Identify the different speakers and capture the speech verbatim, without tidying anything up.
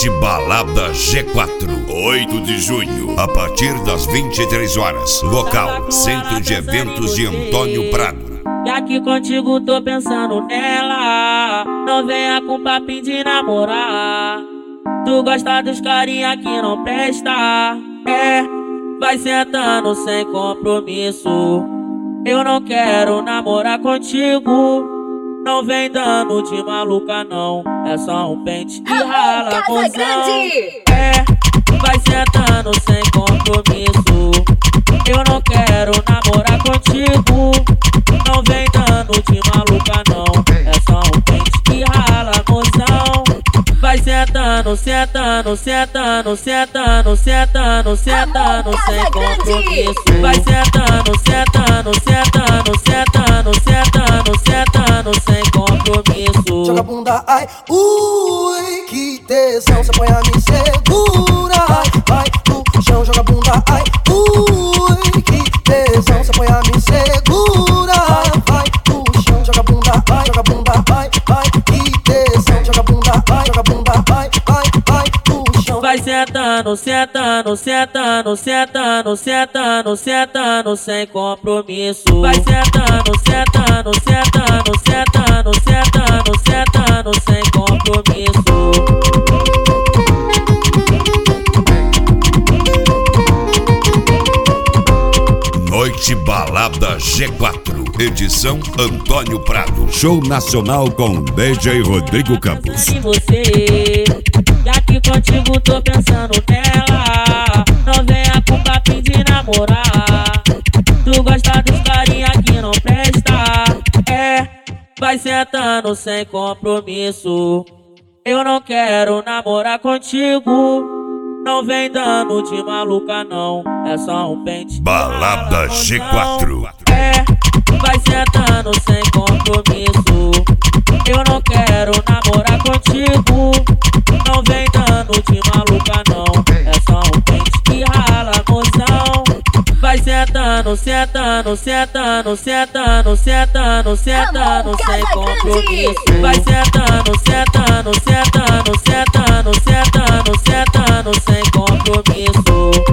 Speaker 1: Noite Balada G quatro, oito de junho, a partir das vinte e três horas. Local: Centro de Eventos de Antônio Prado.
Speaker 2: E aqui contigo tô pensando nela. Não venha com papinho de namorar. Tu gosta dos carinha que não presta. É, vai sentando sem compromisso. Eu não quero namorar contigo. Não vem dando de maluca não. É só um pente que rala, mozão. É, vai sentando sem compromisso. Eu não quero namorar contigo. Não vem dando de maluca não. É só um pente que rala, mozão. Vai sentando, sentando, sentando, sentando, sentando, sentando sem compromisso. Vai sentando, sentando, sentando, sentando, sentando, sentando sem compromisso.
Speaker 3: Joga a bunda, ai, ui, que tesão. Cê põe a me segura, ai, vai no chão. Joga a bunda, ai, ui, que tesão. Cê põe a me segura, ai, vai no chão. Joga a bunda, ai, joga a bunda, ai, ai, que tesão. Joga a bunda, ai, joga a bunda, ai, ai, ai, no chão.
Speaker 2: Vai sentando, sentando, sentando, sentando, sentando, sentando sem compromisso. Vai sentando, sentando, sentando, sentando, sentando, sentando sem compromisso.
Speaker 1: Noite Balada G quatro, edição Antônio Prado. Show nacional com D J Rodrigo Campos.
Speaker 2: E você, e aqui contigo tô pensando nela. Não venha com papinho de namorar. Tu gosta dos carinha que não presta. É, vai sentando sem compromisso. Eu não quero namorar contigo. Não vem dando de maluca não. É só um pente.
Speaker 1: Balada G quatro.
Speaker 2: É, vai sentando sem compromisso. Eu não quero namorar contigo. Não vem dando de maluca não. É só um pente que rala, mozão. Vai sentando, sentando, sentando, sentando, sentando, sentando sem compromisso. Vai sentando, sentando, sentando, sentando, sentando, sentando sem compromisso.